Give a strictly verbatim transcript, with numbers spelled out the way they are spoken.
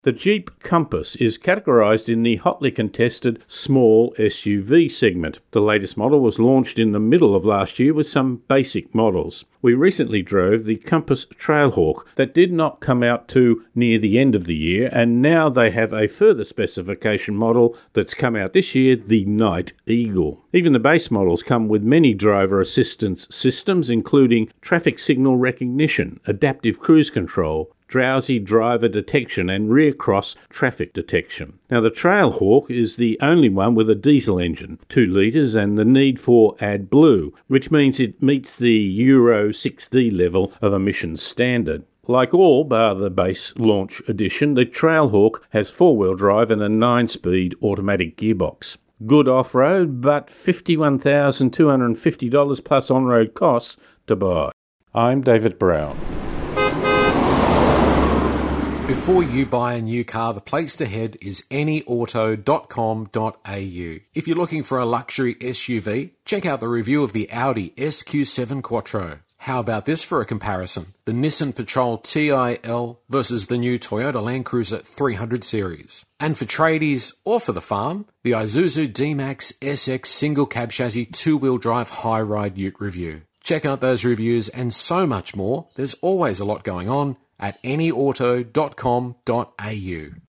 The Jeep Compass is categorised in the hotly contested small S U V segment. The latest model was launched in the middle of last year with some basic models. We recently drove the Compass Trailhawk that did not come out to near the end of the year, and now they have a further specification model that's come out this year, the Night Eagle. Even the base models come with many driver assistance systems, including traffic signal recognition, adaptive cruise control, drowsy driver detection and rear cross traffic detection. Now the Trailhawk is the only one with a diesel engine, two litres and the need for AdBlue, which means it meets the Euro six D level of emissions standard. Like all bar the base launch edition, the Trailhawk has four-wheel drive and a nine-speed automatic gearbox. Good off-road, but fifty-one thousand two hundred fifty dollars plus on-road costs to buy. I'm David Brown. Before you buy a new car, the place to head is any auto dot com dot a u. If you're looking for a luxury S U V, check out the review of the Audi S Q seven Quattro. How about this for a comparison? The Nissan Patrol T I L versus the new Toyota Land Cruiser three hundred series. And for tradies or for the farm, the Isuzu D-Max S X single cab chassis two-wheel drive high-ride ute review. Check out those reviews and so much more. There's always a lot going on at any auto dot com dot a u.